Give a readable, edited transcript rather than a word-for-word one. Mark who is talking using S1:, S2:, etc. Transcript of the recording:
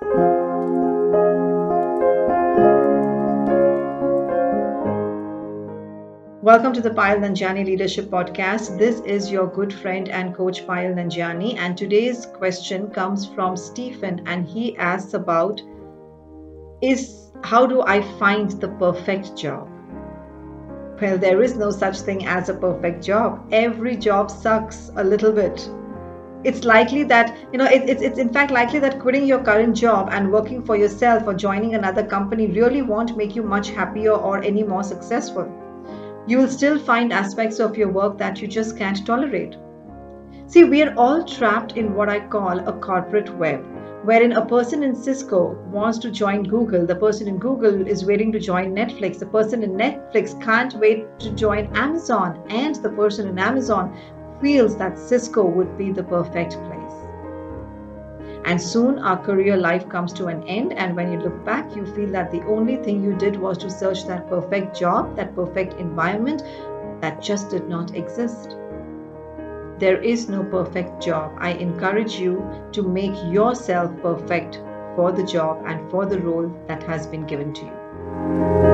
S1: Welcome to the Payal Nanjiani Leadership Podcast. This is your good friend and coach Payal Nanjiani, and today's question comes from Stephen, and he asks about how do I find the perfect job? Well, there is no such thing as a perfect job. Every job sucks a little bit. It's likely that, it's in fact likely that quitting your current job and working for yourself or joining another company really won't make you much happier or any more successful. You will still find aspects of your work that you just can't tolerate. See, we are all trapped in what I call a corporate web, wherein a person in Cisco wants to join Google, the person in Google is waiting to join Netflix, the person in Netflix can't wait to join Amazon, and the person in Amazon feels that Cisco would be the perfect place. And soon our career life comes to an end, and when you look back, you feel that the only thing you did was to search that perfect job, that perfect environment that just did not exist. There is no perfect job. I encourage you to make yourself perfect for the job and for the role that has been given to you.